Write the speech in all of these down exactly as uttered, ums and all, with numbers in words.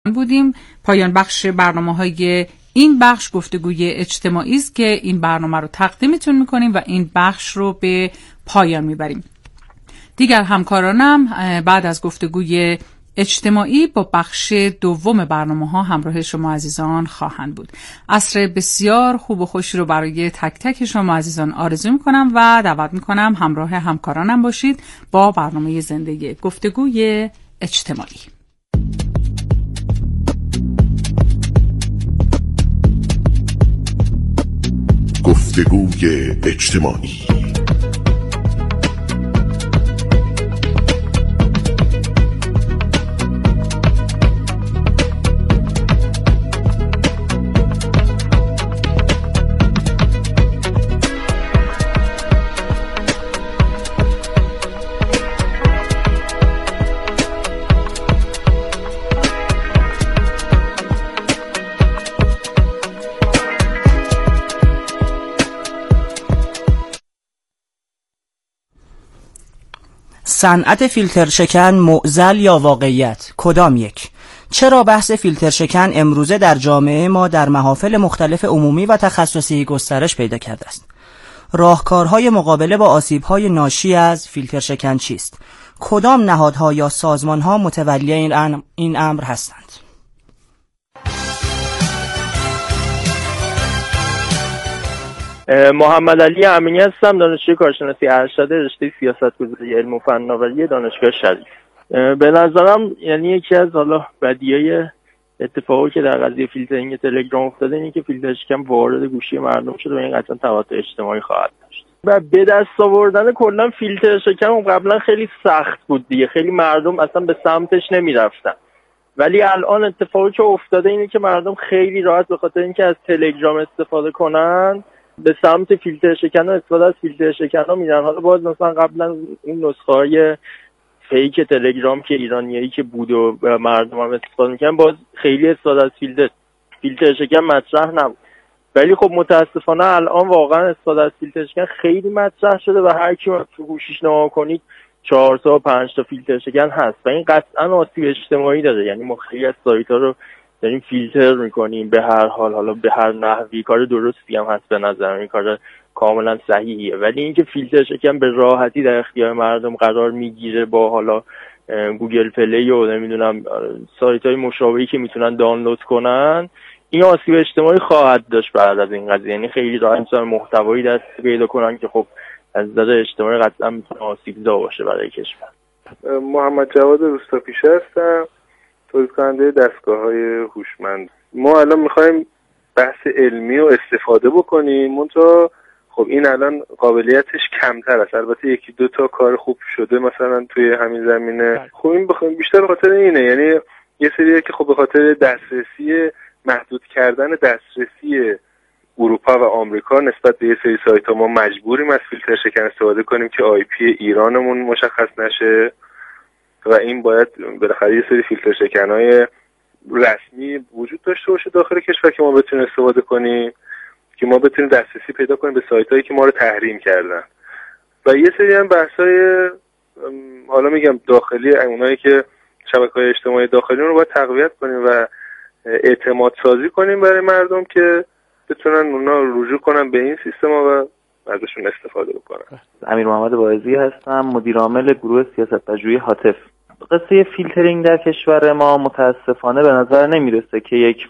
بودیم. پایان بخش برنامه‌های این بخش گفتگوی اجتماعی است که این برنامه رو تقدیمتون می‌کنیم و این بخش رو به پایان می‌بریم. دیگر همکارانم بعد از گفتگوی اجتماعی با بخش دوم برنامه‌ها همراه شما عزیزان خواهند بود. عصر بسیار خوب و خوشی رو برای تک تک شما عزیزان آرزو می‌کنم و دعوت می‌کنم همراه همکارانم باشید با برنامه زندگی گفتگوی اجتماعی. گفتگوی اجتماعی. صنعت فیلتر شکن معضل یا واقعیت؟ کدام یک؟ چرا بحث فیلتر شکن امروزه در جامعه ما در محافل مختلف عمومی و تخصصی گسترش پیدا کرده است؟ راهکارهای مقابله با آسیب‌های ناشی از فیلتر شکن چیست؟ کدام نهادها یا سازمان‌ها متولی این این امر هستند؟ محمد علی امینی هستم، دانشجوی کارشناسی ارشد رشته سیاست‌گذاری علم و فناوری دانشگاه شریف. به نظرم یعنی یکی از حالا بدیهی اتفاقی که در قضیه فیلترینگ تلگرام افتاده اینه که فیلتر شکن وارد گوشی مردم شده و این قطعا تواتر اجتماعی خواهد داشت. و به دست آوردن کلا فیلتر شکن قبلا خیلی سخت بود دیگه، خیلی مردم اصلا به سمتش نمیرفتن. ولی الان اتفاقی که افتاده اینه که مردم خیلی راحت به خاطر اینکه از تلگرام استفاده کنن به سمت فیلتر شکن و استفاده از فیلتر شکن ها میرن. حالا باز مثلا قبلا این نسخه های فیک تلگرام که ایرانیایی که بود و مردم هم استفاده میکنن باز خیلی استفاده از فیلتر فیلتر شکن مطرح نبود. ولی خب متاسفانه الان واقعا استفاده از فیلتر شکن خیلی مطرح شده و هر کی تو گوشیش نگاه کنید چهار تا پنج تا فیلتر شکن هست و این قطعا آسیب اجتماعی داره. یعنی ما خیلی از سایت ها رو داریم فیلتر میکنیم به هر حال، حالا به هر نحوی. کار درستی هم هست به نظر من، این کار کاملا صحیحیه. ولی اینکه فیلتر شکن به راحتی در اختیار مردم قرار میگیره با حالا گوگل پلی و نمیدونم سایت های مشابهی که میتونن دانلود کنن، این آسیب اجتماعی خواهد داشت بعد از این قضیه. یعنی خیلی راحت میتونن محتوایی دست پیدا کنن که خب از نظر اجتماعی قطعا میتونه آسیب‌زا باشه برای کشور. محمد جواد روستاپیشه هستم، تولید کننده دستگاه‌های هوشمند. ما الان می‌خوایم بحث علمی رو استفاده بکنیم، منتها خب این الان قابلیتش کمتر است. البته یکی دو تا کار خوب شده مثلا توی همین زمینه. خب این بخوام بیشتر به خاطر اینه، یعنی یه سریه که خب به خاطر دسترسی محدود کردن دسترسی اروپا و آمریکا نسبت به یه سری سایت‌ها ما مجبوریم از فیلتر شکن استفاده کنیم که آی پی ایرانمون مشخص نشه و این باید بالاخره یه سری فیلتر شکن‌های رسمی وجود داشته باشه داخل کشور که ما بتونیم استفاده کنیم، که ما بتونیم دسترسی پیدا کنیم به سایت‌هایی که ما رو تحریم کردن. و یه سری هم بحث‌های حالا میگم داخلی، اونایی که شبکه‌های اجتماعی داخلی رو باید تقویت کنیم و اعتماد سازی کنیم برای مردم که بتونن اونا رجوع کنن به این سیستما و ازشون استفاده بکنن. امیر محمد واعظی هستم، مدیر عامل گروه سیاست پژوهی هاتف. قصه فیلترینگ در کشور ما متاسفانه به نظر نمیرسه که یک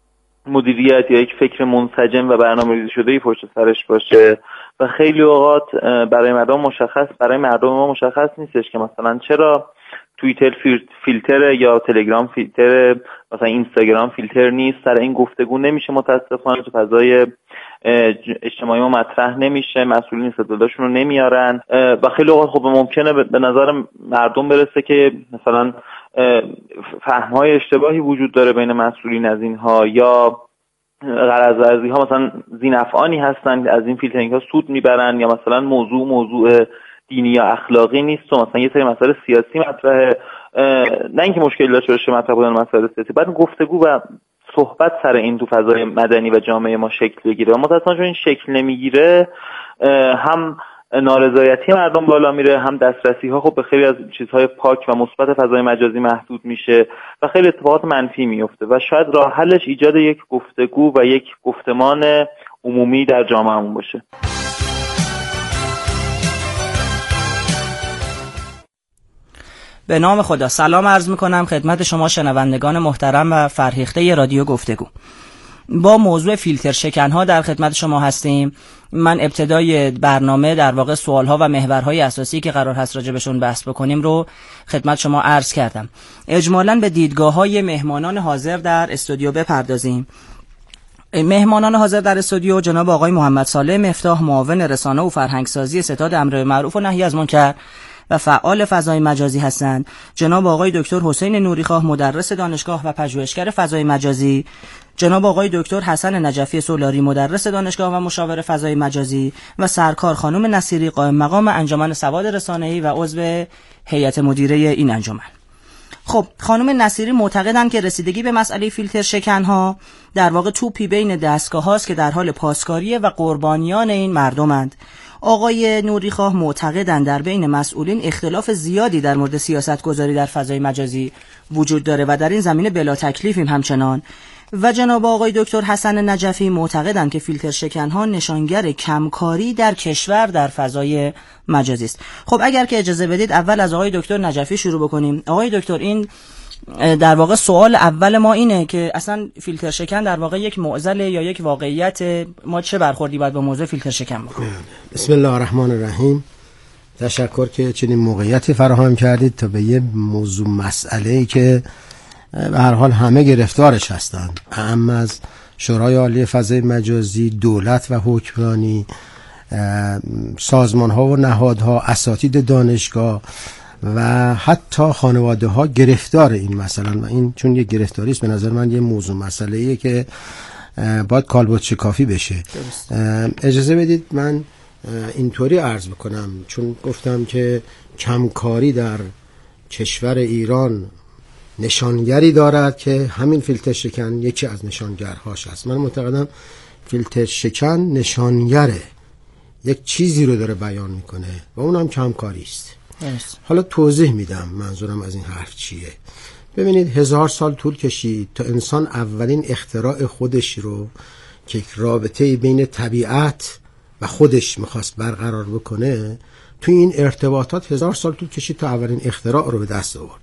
مدیریت یا یک فکر منسجم و برنامه‌ریزی شده‌ای پشت سرش باشه و خیلی اوقات برای مردم مشخص برای مردم ما مشخص نیستش که مثلا چرا توییتر فیلتر یا تلگرام فیلتر، مثلا اینستاگرام فیلتر نیست. سر این گفتگو نمیشه متاسفانه، تو فضای اجتماعی ما مطرح نمیشه، مسئولین استدلالشون رو نمیارن و خیلی اوقات خب ممکنه به نظر مردم برسه که مثلا فهم‌های اشتباهی وجود داره بین مسئولین از اینها یا غرض ورزی ها مثلا ذی‌نفعانی هستن از این فیلترینگ ها سود میبرن، یا مثلا موضوع موضوع دینی یا اخلاقی نیست و مثلا یه سری مسائل سیاسی مطرحه، نه اینکه مشکل داشته باشه مطرح بودن مسائل سیاسی، بعد گفتگو و صحبت سر این تو فضای مدنی و جامعه ما شکل بگیره و متأسفانه چون این شکل نمیگیره هم نارضایتی مردم بالا میره، هم دسترسی ها خب به خیلی از چیزهای پاک و مثبت فضای مجازی محدود میشه و خیلی اتفاقات منفی میفته و شاید راه حلش ایجاد یک گفتگو و یک گفتمان عمومی در جامعهمون باشه. به نام خدا سلام عرض میکنم خدمت شما شنوندگان محترم و فرهیخته رادیو گفتگو. با موضوع فیلتر شکن‌ها در خدمت شما هستیم. من ابتدای برنامه در واقع سوال‌ها و محورهای اساسی که قرار هست راجع بهشون بحث بکنیم رو خدمت شما عرض کردم. اجمالاً به دیدگاه‌های مهمانان حاضر در استودیو بپردازیم. مهمانان حاضر در استودیو جناب آقای محمد صالح مفتاح، معاون رسانه و فرهنگسازی ستاد امر معروف و نهی از منکر و فعال فضای مجازی هستند. جناب آقای دکتر حسین نوریخواه، مدرس دانشگاه و پژوهشگر فضای مجازی. جناب آقای دکتر حسن نجفی سولاری، مدرس دانشگاه و مشاور فضای مجازی و سرکار خانم نصیری، قائم مقام انجمن سواد رسانه‌ای و عضو هیئت مدیره این انجمن. خب خانم نصیری معتقدند که رسیدگی به مسئله فیلتر شکن‌ها در واقع توپی بین دستگاه‌هاست که در حال پاسکاریه و قربانیان این مردمند. آقای نوریخواه معتقدند در بین مسئولین اختلاف زیادی در مورد سیاست‌گذاری در فضای مجازی وجود داره و در این زمینه بلا تکلیفیم همچنان. و جناب آقای دکتر حسن نجفی معتقدند که فیلتر شکن‌ها نشانگر کمکاری در کشور در فضای مجازی است. خب اگر که اجازه بدید اول از آقای دکتر نجفی شروع بکنیم. آقای دکتر، این در واقع سوال اول ما اینه که اصلا فیلتر شکن در واقع یک معضل یا یک واقعیت، ما چه برخوردی باید با موضوع فیلتر شکن بکنیم؟ بسم الله الرحمن الرحیم. تشکر که چنین موقعیتی فراهم کردید تا به یه موضوع مسئله‌ای که به هر حال همه گرفتارش هستند، اما از شورای عالی فضای مجازی، دولت و حکمرانی، سازمان ها و نهادها، اساتید دانشگاه و حتی خانواده ها گرفتار این مثلا و این چون یه گرفتاری است به نظر من یه موضوع مسئله‌ایه که باید کالبد شکافی بشه. اجازه بدید من اینطوری عرض بکنم، چون گفتم که کمکاری در کشور ایران نشانگری دارد که همین فیلتر شکن یکی از نشانگرهاش است. من معتقدم فیلتر شکن نشانگره، یک چیزی رو داره بیان میکنه و اونم کمکاری است. حالا توضیح میدم منظورم از این حرف چیه. ببینید هزار سال طول کشید تا انسان اولین اختراع خودش رو که یک رابطه بین طبیعت و خودش میخواست برقرار بکنه، تو این ارتباطات هزار سال طول کشید تا اولین اختراع رو به دست آورد.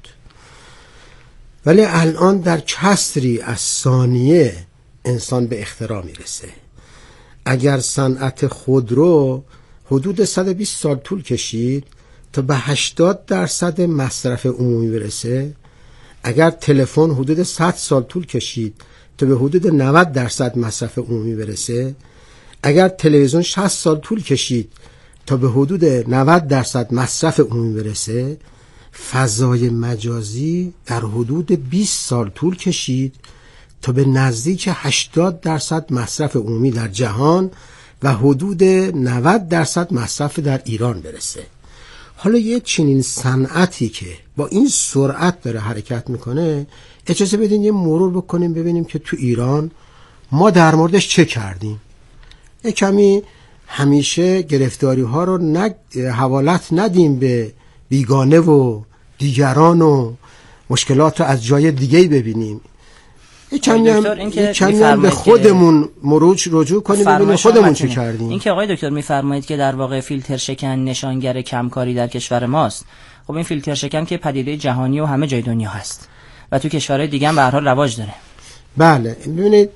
ولی الان در کسری از ثانیه انسان به اختراع میرسه. اگر صنعت خودرو حدود صد و بیست سال طول کشید تا به هشتاد درصد مصرف عمومی برسه، اگر تلفن حدود صد سال طول کشید تا به حدود نود درصد مصرف عمومی برسه، اگر تلویزیون شصت سال طول کشید تا به حدود نود درصد مصرف عمومی برسه، فضای مجازی در حدود بیست سال طول کشید تا به نزدیک هشتاد درصد مصرف عمومی در جهان و حدود نود درصد مصرف در ایران برسه. حالا یه چنین صنعتی که با این سرعت داره حرکت میکنه، اجازه بدین یه مرور بکنیم ببینیم که تو ایران ما در موردش چه کردیم. یه کمی همیشه گرفتاری ها رو نگ... حوالت ندیم به بیگانه و دیگران و مشکلات رو از جای دیگه ببینیم. یه کمی هم, کمی هم به خودمون مروج رجوع کنیم ببینیم خودمون چه کردیم. این که آقای دکتر میفرمایید که در واقع فیلتر شکن نشانگر کمکاری در کشور ماست. خب این فیلتر شکن که پدیده جهانی و همه جای دنیا هست و تو کشورهای دیگه هم به هر حال رواج داره. بله ببینید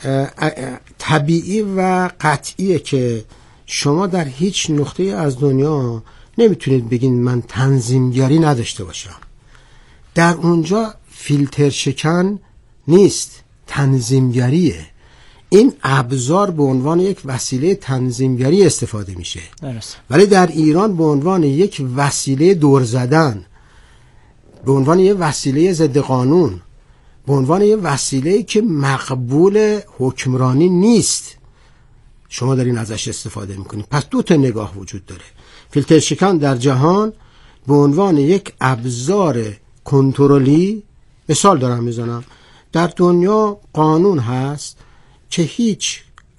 طبیعی و قطعیه که شما در هیچ نقطه از دنیا نمیتونید بگین من تنظیمگری نداشته باشم. در اونجا فیلتر شکن نیست، تنظیمگریه. این ابزار به عنوان یک وسیله تنظیمگری استفاده میشه، ولی در ایران به عنوان یک وسیله دور زدن، به عنوان یک وسیله ضد قانون، به عنوان یک وسیله که مقبول حکمرانی نیست شما دارین ازش استفاده میکنید. پس دو تا نگاه وجود داره. فیلتر شکن در جهان به عنوان یک ابزار کنترلی، مثال دارم میزنم، در دنیا قانون هست که هیچ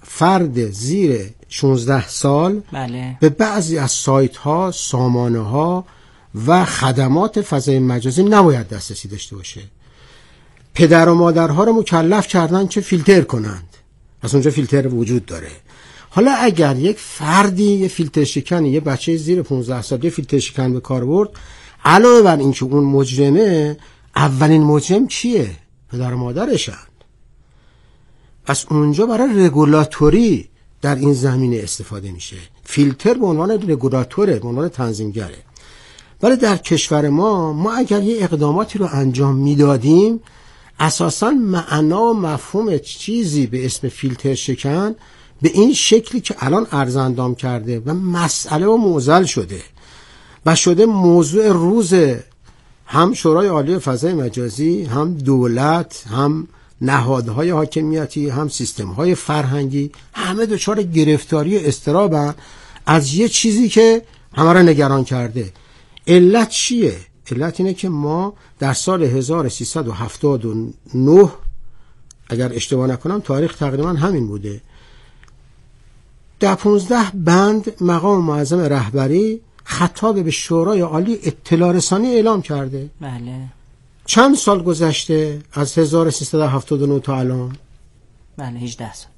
فرد زیر شانزده سال بله. به بعضی از سایت ها، سامانه ها و خدمات فضای مجازی نباید دسترسی داشته باشه. پدر و مادرها رو مکلف کردن که فیلتر کنند، پس اونجا فیلتر وجود داره. حالا اگر یک فردی یه فیلتر شکنی، یه بچه زیر پانزده سال یه فیلتر شکن به کار برد، علاوه بر این که اون مجرمه، اولین مجرم کیه؟ پدر و مادرشن. پس اونجا برای رگولاتوری در این زمینه استفاده میشه. فیلتر به عنوان رگولاتوره، به عنوان تنظیمگره. ولی در کشور ما ما اگر یه اقداماتی رو انجام میدادیم، اساساً معنا و مفهوم چیزی به اسم فیلتر شکن به این شکلی که الان ارزندام کرده و مسئله و معضل شده و شده موضوع روز هم شورای عالی فضای مجازی، هم دولت، هم نهادهای حاکمیتی، هم سیستم‌های فرهنگی، همه دچار گرفتاری و اضطرابن از یه چیزی که همه را نگران کرده. علت چیه؟ علت اینه که ما در سال هزار و سیصد و هفتاد و نه، اگر اشتباه نکنم تاریخ تقریبا همین بوده، در پونزده بند مقام معظم رهبری خطاب به شورای عالی اطلاع رسانی اعلام کرده. بله. چند سال گذشته از هزار و سیصد و هفتاد و نه تا الان؟ بله هجده سال.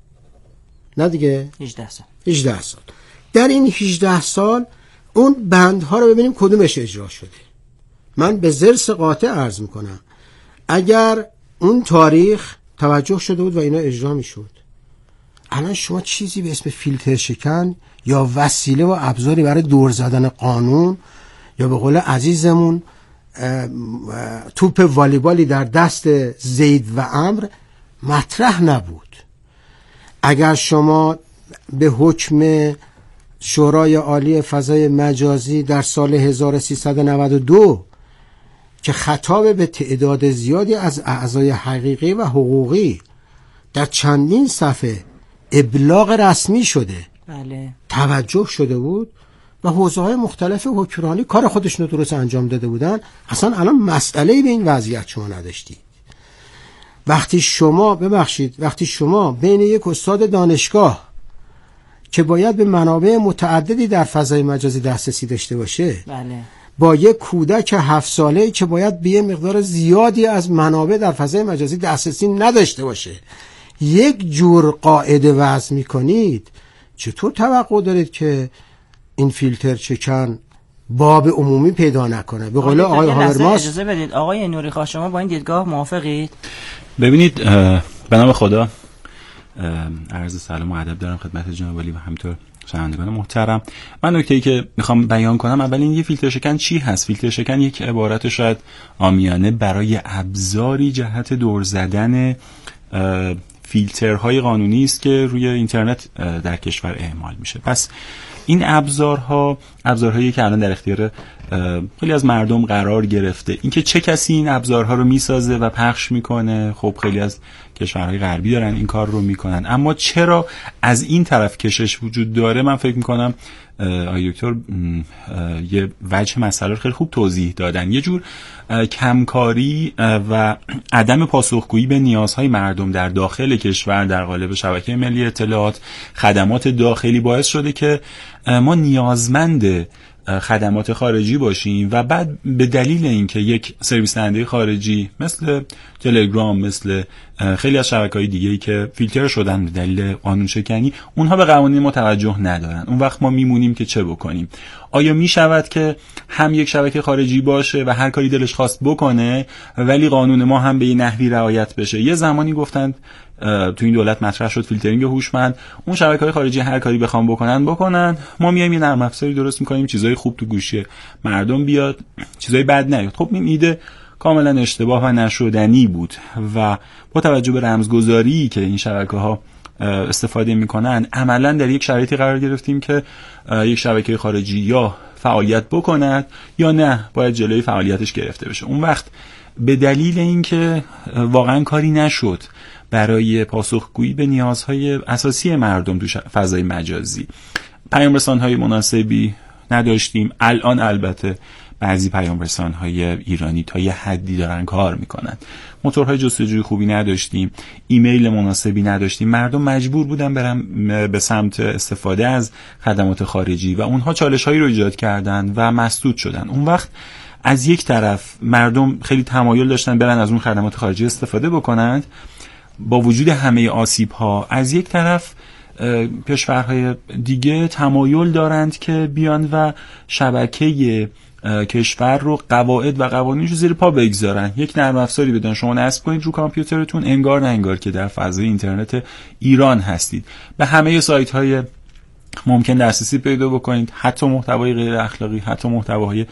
نه دیگه؟ هجده سال. هجده سال. در این هجده سال اون بندها رو ببینیم کدومش اجرا شده. من به ضرس قاطع عرض میکنم اگر اون تاریخ توجه شده بود و اینا اجرا میشد، الان شما چیزی به اسم فیلتر شکن یا وسیله و ابزاری برای دور زدن قانون یا به قول عزیزمون توپ والیبالی در دست زید و عمرو مطرح نبود. اگر شما به حکم شورای عالی فضای مجازی در سال هزار و سیصد و نود و دو که خطاب به تعداد زیادی از اعضای حقیقی و حقوقی در چندین صفحه ابلاغ رسمی شده، بله، توجه شده بود و حوزه‌های مختلف حکمرانی کار خودشون رو درست انجام داده بودن، اصلا الان مسئله‌ای به این وضعیت شما نداشتید. وقتی شما ببخشید وقتی شما بین یک استاد دانشگاه که باید به منابع متعددی در فضای مجازی دسترسی داشته باشه، بله، با یک کودک هفت ساله‌ای که باید به یه مقدار زیادی از منابع در فضای مجازی دسترسی نداشته باشه، یک جور قاعده وضع می‌کنید، چطور توقع دارید که این فیلتر چکن باب عمومی پیدا نکنه؟ به قول آقای هاورماس. اجازه بدید آقای نوریخواه، شما با این دیدگاه موافقید؟ ببینید، به نام خدا عرض سلام و ادب دارم خدمت جناب عالی و همینطور شنوندگان محترم. من نکته‌ای که میخوام بیان کنم، اول این یه فیلتر شکن چی هست؟ فیلتر شکن یک عبارت شاید عامیانه برای ابزاری جهت دور زدن فیلترهای قانونی است که روی اینترنت در کشور اعمال میشه. پس این ابزارها ابزارهایی که الان در اختیار خیلی از مردم قرار گرفته. اینکه چه کسی این ابزارها رو میسازه و پخش میکنه، خب خیلی از کشورهای غربی دارن این کار رو میکنن، اما چرا از این طرف کشش وجود داره؟ من فکر میکنم آقای دکتر یه وجه مسئله رو خیلی خوب توضیح دادن. یه جور کمکاری و عدم پاسخگویی به نیازهای مردم در داخل کشور در قالب شبکه ملی اطلاعات، خدمات داخلی باعث شده که ما نیازمند خدمات خارجی باشیم و بعد به دلیل اینکه یک سرویس دهنده خارجی مثل تلگرام، مثل خیلی از شبکه‌های دیگه‌ای که فیلتر شدن به دلیل قانون شکنی، اونها به قوانین ما توجه ندارن. اون وقت ما میمونیم که چه بکنیم؟ آیا میشود که هم یک شبکه خارجی باشه و هر کاری دلش خواست بکنه ولی قانون ما هم به این نحوی رعایت بشه؟ یه زمانی گفتند تو این دولت مطرح شد فیلترینگ هوشمند، اون شبکه‌های خارجی هر کاری بخوام بکنن بکنن، ما میایم یه نرم افزاری درست می‌کنیم چیزای خوب تو گوشی مردم بیاد، چیزای بد نیاد. خب این ایده کاملا اشتباه و نشدنی بود و با توجه به رمزگذاری که این شبکه‌ها استفاده می‌کنن، عملاً در یک شرایطی قرار گرفتیم که یک شبکه خارجی یا فعالیت بکند یا نه باید جلوی فعالیتش گرفته بشه. اون وقت به دلیل اینکه واقعاً کاری نشد برای پاسخگویی به نیازهای اساسی مردم تو فضای مجازی، پیام‌رسان‌های مناسبی نداشتیم. الان البته بعضی پیام رسان‌های ایرانی تا یه حدی دارن کار میکنن. موتورهای جستجوی خوبی نداشتیم، ایمیل مناسبی نداشتیم، مردم مجبور بودن برن به سمت استفاده از خدمات خارجی و اونها چالش‌هایی رو ایجاد کردن و مسدود شدن. اون وقت از یک طرف مردم خیلی تمایل داشتن برن از اون خدمات خارجی استفاده بکنند، با وجود همه آسیب‌ها. از یک طرف کشورهای دیگه تمایل دارند که بیان و شبکه کشور رو، قواعد و قوانینش رو زیر پا بگذارن. یک نرم افزاری بدن شما نصب کنید رو کامپیوترتون، انگار نه انگار که در فضای اینترنت ایران هستید. به همه سایت‌های ممکن دسترسی پیدا بکنید، حتی محتوای غیر اخلاقی، حتی محتواهای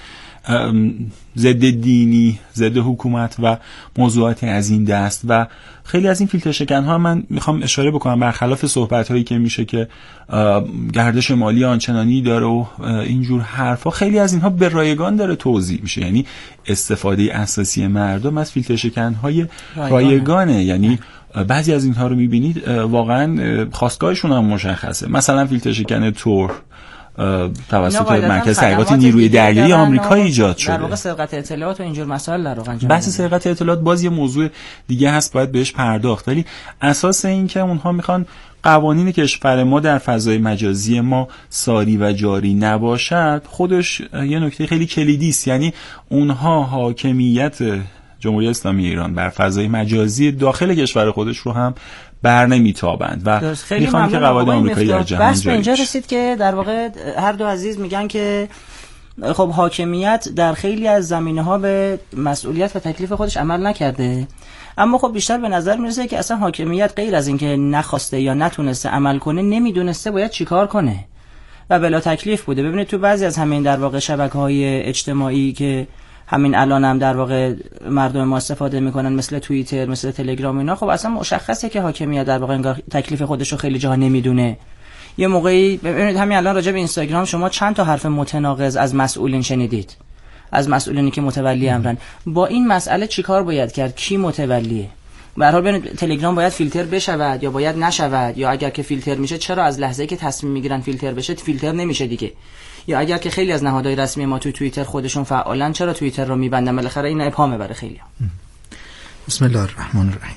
ضد دینی، ضد حکومت و موضوعاتی از این دست. و خیلی از این فیلتر شکن ها من میخوام اشاره بکنم، برخلاف صحبت هایی که میشه که گردش مالی آنچنانی داره و اینجور حرفا، خیلی از اینها به رایگان داره توزیع میشه. یعنی استفاده اساسی مردم از فیلتر شکن های رایگانه. یعنی بعضی از اینها رو میبینید واقعا خواستگاهشون هم مشخصه. مثلا فیلتر شکن تور توسط مرکز تحقیقات نیروی دریایی آمریکا ایجاد شده. در واقع سرقت اطلاعات و اینجور مسائل در واقع انجام بحث سرقت اطلاعات باز یه موضوع دیگه هست، باید بهش پرداخت. ولی اساس این که اونها میخوان قوانین کشور ما در فضای مجازی ما ساری و جاری نباشد، خودش یه نکته خیلی کلیدی است. یعنی اونها حاکمیت جمهوری اسلامی ایران بر فضای مجازی داخل کشور خودش رو هم بر نمیتابند و میخوان که قواعد آمریکایی در جهان جاری اینجا رسید که در واقع هر دو عزیز میگن که خب حاکمیت در خیلی از زمینه‌ها به مسئولیت و تکلیف خودش عمل نکرده، اما خب بیشتر به نظر میرسه که اصلا حاکمیت غیر از اینکه نخواسته یا نتونسته عمل کنه، نمیدونسته باید چیکار کنه و بلا تکلیف بوده. ببینید تو بعضی از همین در واقع شبکه‌های اجتماعی که همین الان هم در واقع مردم ما استفاده میکنن، مثل توییتر، مثل تلگرام اینا، خب اصلا مشخصه که حاکمیت در واقع انگار تکلیف خودش رو خیلی جاها نمیدونه. یه موقعی ببینید همین الان راجع به اینستاگرام شما چند تا حرف متناقض از مسئولین شنیدید، از مسئولینی که متولی امرن. با این مسئله چیکار باید کرد؟ کی متولیه؟ به هر حال ببینید تلگرام باید فیلتر بشود یا باید نشود، یا اگر که فیلتر میشه چرا از لحظه‌ای که تصمیم میگیرن فیلتر بشه فیلتر نمیشه دیگه؟ یا اگر که خیلی از نهادهای رسمی ما توی توییتر خودشون فعالن چرا توییتر رو میبندن؟ بالاخره این ابهامه برای خیلی‌ها. بسم الله الرحمن الرحیم.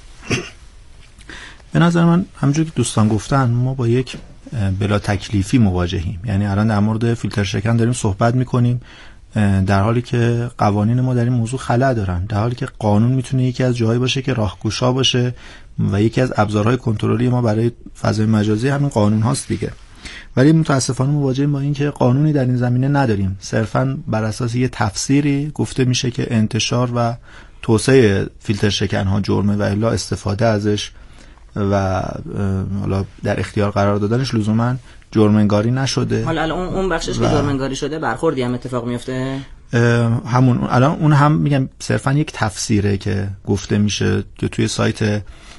به نظر من همونجوری که دوستان گفتن ما با یک بلا تکلیفی مواجهیم. یعنی الان در مورد فیلتر شکن داریم صحبت میکنیم در حالی که قوانین ما در این موضوع خلأ دارن، در حالی که قانون میتونه یکی از جاهایی باشه که راهگشا باشه و یکی از ابزارهای کنترلی ما برای فضای مجازی همین قانون هاست دیگه. ولی متاسفانه مواجهیم با این که قانونی در این زمینه نداریم. صرفاً بر اساس یه تفسیری گفته میشه که انتشار و توسعه فیلتر شکن ها جرمه و الا استفاده ازش و حالا در اختیار قرار دادنش لزوما جرم انگاری نشده. حالا الان اون بخشش که جرم انگاری شده برخوردی هم اتفاق میفته. همون الان اون هم میگم صرفاً یک تفسیره که گفته میشه که توی سایت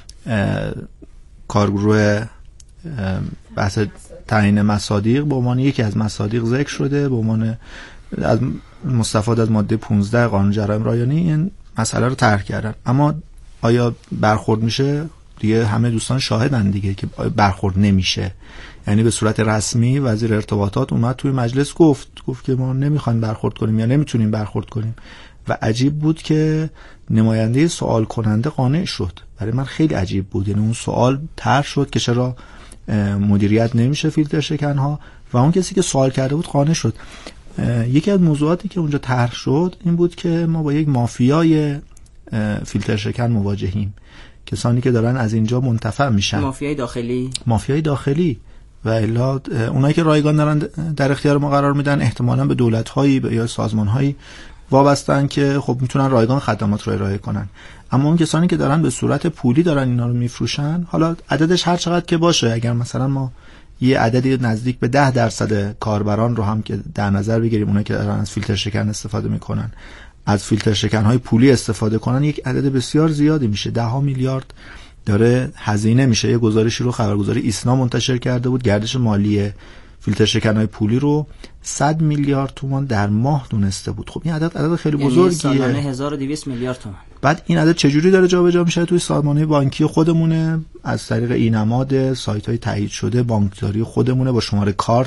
کارگروه بحث تعیین مصادیق به عنوان یکی از مصادیق ذکر شده، به عنوان از مستفاد از ماده پانزده قانون جرایم رایانه‌ای این مسئله رو طرح کردن. اما آیا برخورد میشه؟ دیگه همه دوستان شاهدن دیگه که برخورد نمیشه. یعنی به صورت رسمی وزیر ارتباطات اومد توی مجلس گفت گفت که ما نمیخوایم برخورد کنیم یا نمیتونیم برخورد کنیم و عجیب بود که نماینده سوال کننده قانع شد. برای من خیلی عجیب بود. یعنی اون سوال طرح شد که چرا مدیریت نمیشه فیلتر شکن ها و اون کسی که سوال کرده بود قانع شد. یکی از موضوعاتی که اونجا طرح شد این بود که ما با یک مافیای فیلتر شکن مواجهیم، کسانی که دارن از اینجا منتفع میشن. مافیای داخلی مافیای داخلی و الا اونایی که رایگان دارن در اختیار ما قرار میدن احتمالاً به دولت‌هایی یا سازمان‌هایی وابستن که خب میتونن رایگان خدمات رو ارائه کنن. اما اون کسانی که دارن به صورت پولی دارن اینا رو میفروشن، حالا عددش هر چقدر که باشه، اگر مثلا ما یه عددی نزدیک به ده درصد کاربران رو هم که در نظر بگیریم، اونایی که دارن از فیلتر شکن استفاده میکنن از فیلتر شکن‌های پولی استفاده کنن، یک عدد بسیار زیادی میشه. ده ها میلیارد داره هزینه میشه. یه گزارشی رو خبرگزاری ایسنا منتشر کرده بود، گردش مالی فیلتر شکن‌های پولی رو صد میلیارد تومان در ماه دونسته بود. خب این عدد عدد خیلی بزرگیه. یعنی سالانه هزار و دویست میلیارد تومان. بعد این عدد چجوری داره جابجا میشه؟ توی سازمان‌های بانکی خودمونه، از طریق اینماد، سایت‌های تایید شده بانکداری خودمونه، با شماره کارت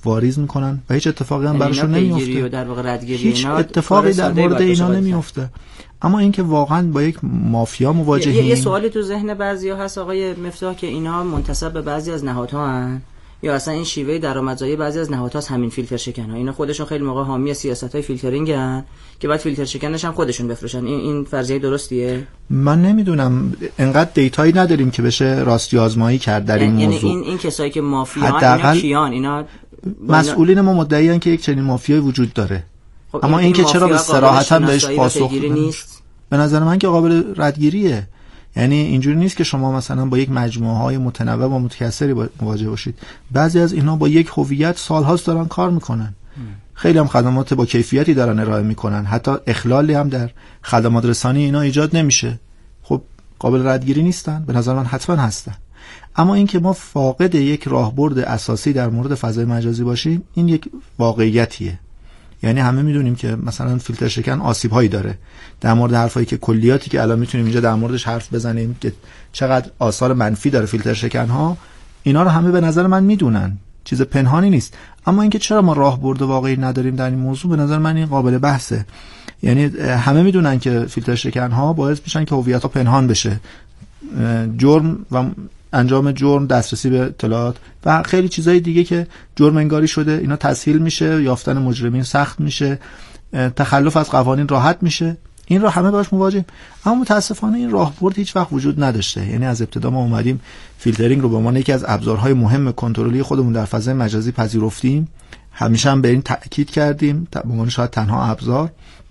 واریز میکنن و هیچ اتفاقی هم براشون نمیفته. در واقع ردگیری هیچ اتفاقی در مورد اینا نمیفته. اما اینکه واقعا با یک مافیا مواجهیم. یه, یه سوالی تو ذهن بعضیا هست آقای مفتاح که اینا منتسب به بعضی از نهادها هستن یا اصلا این شیوه درآمدزایی بعضی از نهادها همین فیلتر شکن‌ها، اینا خودشون خیلی موقع حامی سیاست‌های فیلترینگ ان که بعد فیلتر شکنش هم خودشون بفروشن. این این فرضیه درستیه؟ من نمیدونم، انقدر دیتایی نداریم که بشه راستی آزمایی کرد در این یعنی موضوع. این این کسایی که مافیان اینا کیان؟ اینا مسئولین ما مدعی ان که یک چنین مافیایی وجود داره. خب اما این که چرا به صراحت بهش پاسخ نیست، به نظر من که قابل ردگیریه. یعنی اینجوری نیست که شما مثلا با یک مجموعه های متنوع و متکثری مواجه باشید. بعضی از اینها با یک هویت سالهاست دارن کار میکنن، خیلی هم خدمات با کیفیتی دارن ارائه میکنن، حتی اخلالی هم در خدمات رسانی اینا ایجاد نمیشه. خب قابل ردگیری نیستن؟ به نظر من حتما هستن. اما اینکه ما فاقد یک راهبرد اساسی در مورد فضای مجازی باشیم، این یک واقعیتیه. یعنی همه میدونیم که مثلا فیلتر شکن آسیب هایی داره. در مورد حرفایی که کلیاتی که الان میتونیم اینجا در موردش حرف بزنیم که چقدر آثار منفی داره فیلتر شکن ها، اینا رو همه به نظر من میدونن، چیز پنهانی نیست. اما اینکه چرا ما راهبرد واقعی نداریم در این موضوع، به نظر من این قابل بحثه. یعنی همه میدونن که فیلتر شکن ها باعث میشن که هویت ها پنهان بشه، جرم و انجام جرم، دسترسی به اطلاعات و خیلی چیزای دیگه که جرم انگاری شده اینا تسهیل میشه، یافتن مجرمین سخت میشه، تخلف از قوانین راحت میشه. این رو همه باش مواجهیم. اما متاسفانه این راهبرد هیچ وقت وجود نداشته. یعنی از ابتدا ما اومدیم فیلترینگ رو به عنوان یکی از ابزارهای مهم کنترلی خودمون در فضای مجازی پذیرفتیم، همیشه هم به این تاکید کردیم به عنوان شاید تنها ابزار.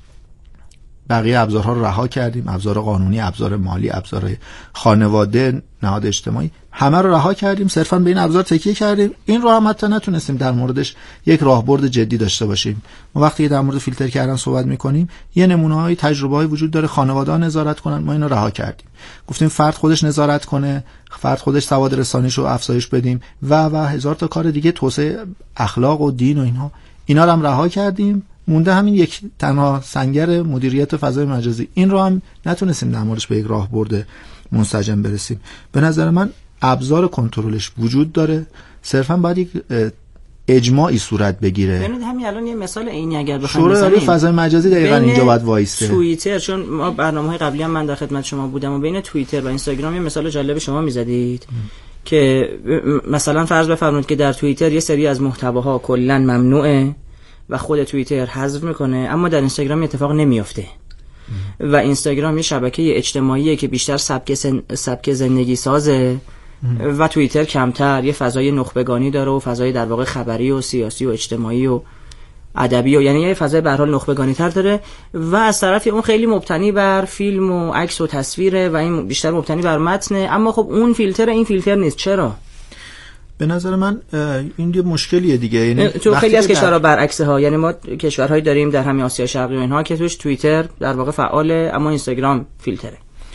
بقیه ابزارها رو رها کردیم، ابزار قانونی، ابزار مالی، ابزار خانواده، نهاد اجتماعی، همه رو رها کردیم، صرفا به این ابزار تکیه کردیم. این رو هم حتی نتونستیم در موردش یک راهبرد جدی داشته باشیم. ما وقتی در مورد فیلتر کردن صحبت میکنیم، یه نمونه‌های تجربه‌ای وجود داره، خانواده‌ها نظارت کنن، ما اینو رها کردیم. گفتیم فرد خودش نظارت کنه، فرد خودش سواد رسانیش رو افزایش بدیم و و هزار تا کار دیگه، توسعه اخلاق و دین و اینها، اینا رو هم رها کردیم. مونده همین یک تنها سنگر مدیریت فضای مجازی. این رو هم نتونستیم در موردش به یک راهبرد منسجم برسیم. به نظر من ابزار کنترلش وجود داره، صرفا باید یک اجماعی صورت بگیره. ببینید همین الان یه مثال عینی اگر بخوایم بزنیم، شورای فضای مجازی دقیقاً اینجا باید وایسته. توییتر، چون ما برنامه‌های قبلی هم من در خدمت شما بودم و بین توییتر و اینستاگرام یه مثال جالب شما می‌زدید که مثلا فرض بفرمایید که در توییتر یه سری از محتواها کلاً ممنوعه و خود توییتر حذف میکنه، اما در اینستاگرام اتفاق نمیافته. و اینستاگرام یه شبکه اجتماعیه که بیشتر سبک سن... سبک زندگی سازه و توییتر کمتر، یه فضای نخبگانی داره و فضای در واقع خبری و سیاسی و اجتماعی و ادبی و یعنی یه فضای به هر حال نخبگانی تر داره و از طرفی اون خیلی مبتنی بر فیلم و عکس و تصویره و این بیشتر مبتنی بر متنه. اما خب اون فیلتر این فیلتر نیست. چرا؟ به نظر من این یه مشکلیه دیگه. یعنی تو خیلی از کشورها برعکسه ها، یعنی ما کشورهایی داریم در همین آسیا شرقی و اینها که توش توییتر در واقع فعاله اما اینستاگرام فیلتره.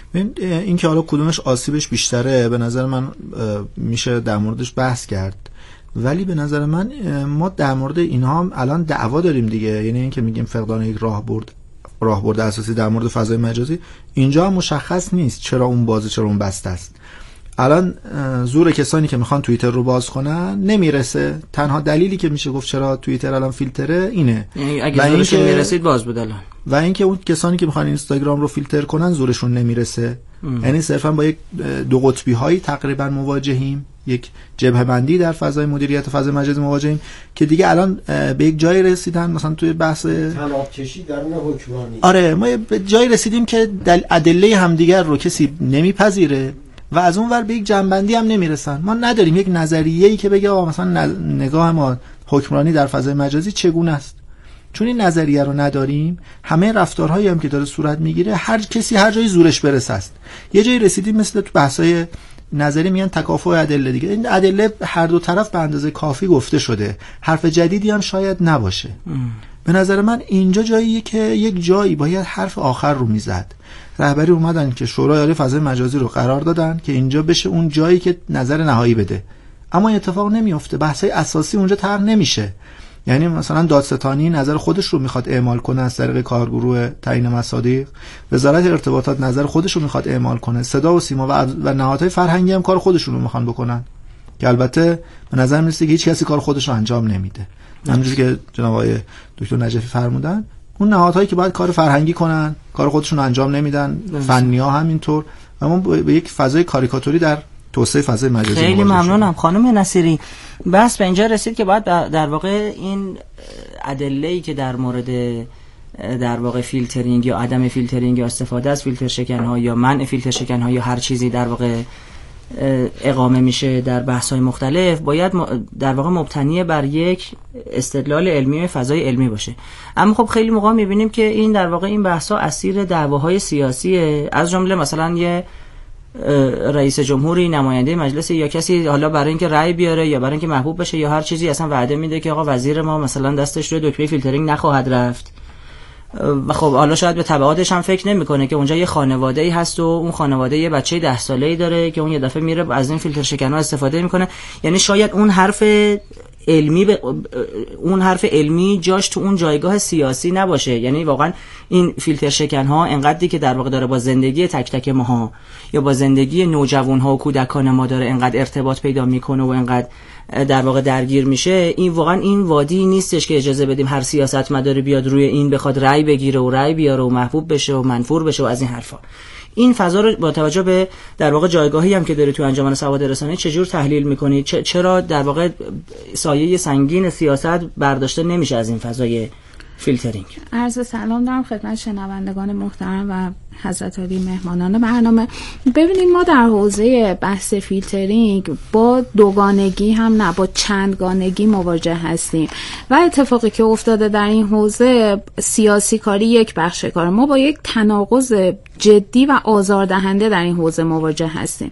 این که حالا کدومش آسیبش بیشتره به نظر من میشه در موردش بحث کرد، ولی به نظر من ما در مورد اینها هم الان دعوا داریم دیگه. یعنی این که میگیم فقدان یک راهبرد راهبرد اساسی در مورد فضای مجازی، اینجا هم مشخص نیست چرا اون بازه چرا اون بسته است. الان زور کسانی که میخوان توییتر رو باز کنن نمیرسه. تنها دلیلی که میشه گفت چرا توییتر الان فیلتره اینه، یعنی اگه زورشون میرسید باز بود الان. و اینکه اون کسانی که میخوان اینستاگرام رو فیلتر کنن زورشون نمیرسه. یعنی صرفا با یک دو قطبی هایی تقریبا مواجهیم، یک جبهه بندی در فضای مدیریت فضای مجازی مواجهیم که دیگه الان به یک جایی رسیدن، مثلا توی بحث طناب کشی درون حکمرانی. آره ما به جایی رسیدیم که ادله همدیگر رو کسی نمیپذیره و از اون ور به یک جنبندی هم نمیرسن. ما نداریم یک نظریه‌ای که بگه آقا مثلا نگاه ما حکمرانی در فضای مجازی چگونه است. چون این نظریه رو نداریم، همه رفتارهایی هم که داره صورت میگیره هر کسی هر جایی زورش برسه است. یه جایی رسیدیم مثل تو بحث‌های نظری میگن تکافؤ ادله دیگه. این ادله هر دو طرف به اندازه کافی گفته شده، حرف جدیدی هم شاید نباشه. ام. به نظر من اینجا جاییه که یک جایی باید حرف آخر رو میزد. رهبری اومدن که شورای عالی فضای مجازی رو قرار دادن که اینجا بشه اون جایی که نظر نهایی بده، اما این اتفاق نمیفته. بحث‌های اساسی اونجا طرح نمیشه. یعنی مثلا دادستانی نظر خودش رو میخواد اعمال کنه از طریق کارگروه تعیین مصادیق، وزارت ارتباطات نظر خودش رو میخواد اعمال کنه، صدا و سیما و, و نهادهای فرهنگی هم کار خودشون رو میخوان بکنن. که البته به نظر میرسه که هیچ کسی کار خودش رو انجام نمیده. همونجوری که جناب آقای دکتر نجفی فرمودن، اون نهادهایی که باید کار فرهنگی کنن کار خودشون رو انجام نمیدن، فنی‌ها همینطور، و ما به یک فضای کاریکاتوری در توسعه فضای مجازی. خیلی ممنونم خانم نصیری. بس به اینجا رسید که باید در واقع این ادله‌ای که در مورد در واقع فیلترینگ یا عدم فیلترینگ یا استفاده از فیلتر شکن‌ها یا منع فیلتر شکن‌ها یا هر چیزی در واقع اقامه میشه در بحث‌های مختلف، باید در واقع مبتنی بر یک استدلال علمی و فضای علمی باشه. اما خب خیلی موقع می‌بینیم که این در واقع این بحث‌ها اسیر دعواهای سیاسیه، از جمله مثلا یه رئیس جمهوری، نماینده مجلس یا کسی حالا برای اینکه رأی بیاره یا برای اینکه محبوب بشه یا هر چیزی اصلا وعده میده که آقا وزیر ما مثلا دستش روی دکمه فیلترینگ نخواهد رفت، و خب حالا شاید به تبعاتش هم فکر نمیکنه که اونجا یه خانواده‌ای هست و اون خانواده یه بچه ده ساله‌ای داره که اون یه دفعه میره از این فیلتر شکن‌ها استفاده میکنه. یعنی شاید اون حرف علمی ب... اون حرف علمی جاش تو اون جایگاه سیاسی نباشه. یعنی واقعا این فیلتر شکن‌ها انقدری که در واقع داره با زندگی تک تک ماها یا با زندگی نوجوان‌ها و کودکان ما داره انقدر ارتباط پیدا میکنه و انقدر در واقع درگیر میشه، این واقعا این وادی نیستش که اجازه بدیم هر سیاستمداری بیاد روی این بخواد رأی بگیره و رأی بیاره و محبوب بشه و منفور بشه و از این حرفا. این فضا رو با توجه به در واقع جایگاهی هم که داره تو انجمن سواد رسانه‌ای چجور تحلیل می‌کنید؟ چرا در واقع سایه سنگین سیاست برداشته نمیشه از این فضای فیلترینگ؟ عرض سلام دارم خدمت شنوندگان محترم و حضرت عالی مهمانان برنامه. ببینید ما در حوزه بحث فیلترینگ با دوگانگی هم نه، با چندگانگی مواجه هستیم و اتفاقی که افتاده در این حوزه سیاسی کاری یک بخش کار، ما با یک تناقض جدی و آزاردهنده در این حوزه مواجه هستیم.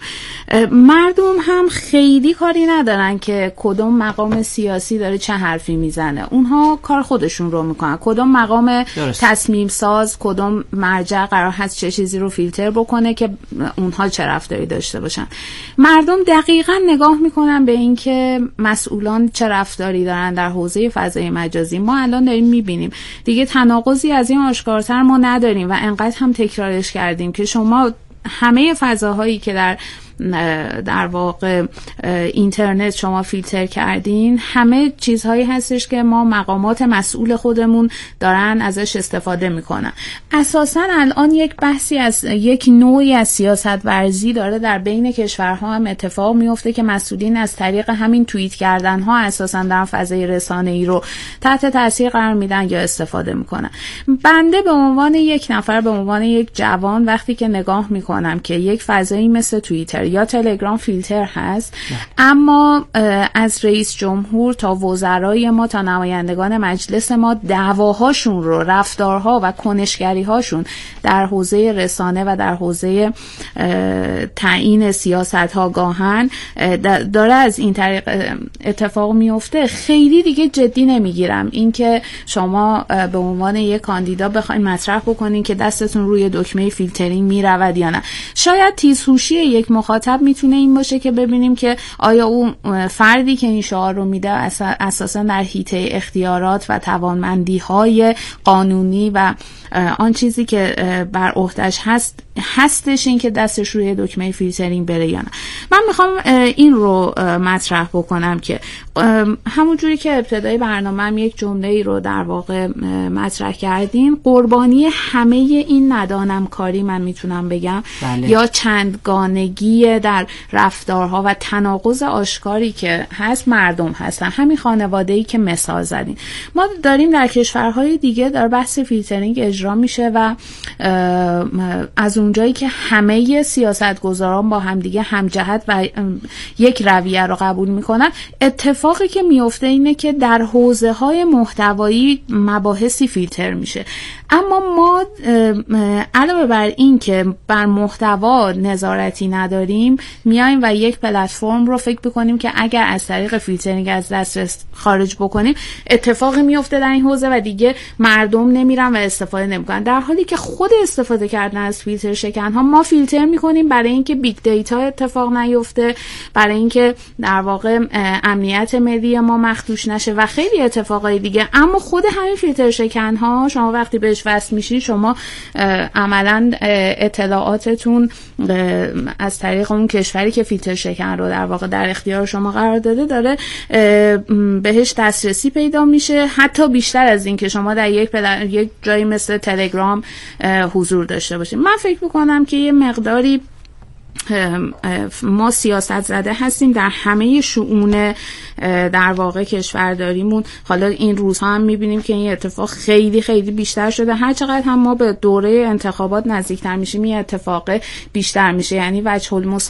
مردم هم خیلی کاری ندارن که کدوم مقام سیاسی داره چه حرفی میزنه، اونها کار خودشون رو میکنن. کدوم مقام تصمیم ساز، کدوم مرجع قرار هست چه چیزی رو فیلتر بکنه که اونها چه رفتاری داشته باشن. مردم دقیقاً نگاه میکنن به این که مسئولان چه رفتاری دارن در حوزه فضای مجازی. ما الان داریم میبینیم دیگه تناقضی از این آشکارتر ما نداریم و انقدر هم تکرارش کردیم که شما همه فضاهایی که در در واقع اینترنت شما فیلتر کردین، همه چیزهایی هستش که ما مقامات مسئول خودمون دارن ازش استفاده میکنن. اساساً الان یک بحثی از یک نوعی از سیاست ورزی داره در بین کشورها هم اتفاق میفته که مسئولین از طریق همین توییت کردن ها اساساً در فضای رسانه‌ای رو تحت تاثیر قرار میدن یا استفاده میکنن. بنده به عنوان یک نفر، به عنوان یک جوان، وقتی که نگاه میکنم که یک فضایی مثل توییتر یا تلگرام فیلتر هست، اما از رئیس جمهور تا وزرای ما تا نمایندگان مجلس ما دعواهاشون رو، رفتارها و کنشگری‌هاشون در حوزه رسانه و در حوزه تعیین سیاست‌ها گاهن داره از این طریق اتفاق میفته، خیلی دیگه جدی نمیگیرم اینکه شما به عنوان یک کاندیدا بخواید مطرح بکنین که دستتون روی دکمه فیلترینگ میرود یا نه. شاید تیزهوشی یک مخاطب میتونه این باشه که ببینیم که آیا اون فردی که این شعار رو میده اساسا در حیطه اختیارات و توانمندی‌های قانونی و آن چیزی که بر عهده‌اش هست هستش این که دستش روی دکمه فیلترینگ بره یا نه. من میخوام این رو مطرح بکنم که همونجوری که ابتدای برنامه‌ام یک جمله‌ای رو در واقع مطرح کردین، قربانی همه این ندانم کاری من میتونم بگم بله. یا چندگانگی در رفتارها و تناقض آشکاری که هست مردم هستن. همین خانواده‌ای که مثال زدین، ما داریم در کشورهای دیگه در بحث فیلترینگ اجرا میشه و از اونجایی که همه سیاستگزاران با همدیگه همجهت و یک رویه رو قبول میکنن، اتفاقی که میفته اینه که در حوزه‌های محتوایی مباحثی فیلتر میشه. اما ما علاوه بر این که بر محتوا نظارتی نداریم، میایم و یک پلتفرم رو فکر بکنیم که اگر از طریق فیلترینگ از دسترس خارج بکنیم اتفاقی میفته در این حوزه و دیگه مردم نمیرن و استفاده نمیکنن، در حالی که خود استفاده کردن از فیلتر شکن ها ما فیلتر میکنیم برای اینکه بیگ دیتا اتفاق نیفته، برای اینکه در واقع امنیت ملی ما مخدوش نشه و خیلی اتفاقای دیگه. اما خود همین فیلتر شکن ها شما وقتی بهش وصل میشید شما عملا اطلاعاتتون از طریق اون کشوری که فیلتر شکن رو در واقع در اختیار شما قرار داده داره بهش دسترسی پیدا میشه، حتی بیشتر از این که شما در یک پل... یک جایی مثل تلگرام حضور داشته باشید. من فکر میکنم که یه مقداری ما سیاست زده هستیم در همه شؤون در واقع کشورداریمون. حالا این روزها هم میبینیم که این اتفاق خیلی خیلی بیشتر شده. هر چقدر هم ما به دوره انتخابات نزدیکتر میشیم این اتفاق بیشتر میشه. یعنی وجه المثال